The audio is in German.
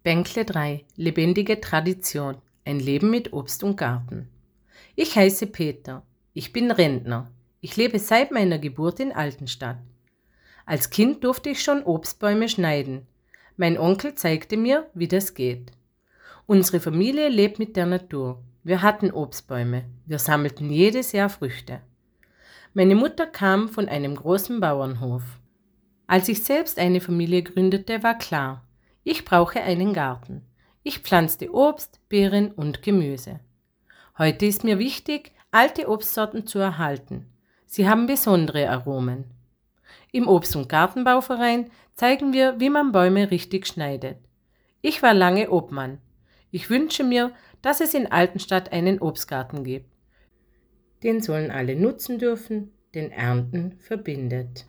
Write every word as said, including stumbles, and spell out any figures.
Bänkle drei. Lebendige Tradition. Ein Leben mit Obst und Garten. Ich heiße Peter. Ich bin Rentner. Ich lebe seit meiner Geburt in Altenstadt. Als Kind durfte ich schon Obstbäume schneiden. Mein Onkel zeigte mir, wie das geht. Unsere Familie lebt mit der Natur. Wir hatten Obstbäume. Wir sammelten jedes Jahr Früchte. Meine Mutter kam von einem großen Bauernhof. Als ich selbst eine Familie gründete, war klar, ich brauche einen Garten. Ich pflanzte Obst, Beeren und Gemüse. Heute ist mir wichtig, alte Obstsorten zu erhalten. Sie haben besondere Aromen. Im Obst- und Gartenbauverein zeigen wir, wie man Bäume richtig schneidet. Ich war lange Obmann. Ich wünsche mir, dass es in Altenstadt einen Obstgarten gibt. Den sollen alle nutzen dürfen, denn Ernten verbindet.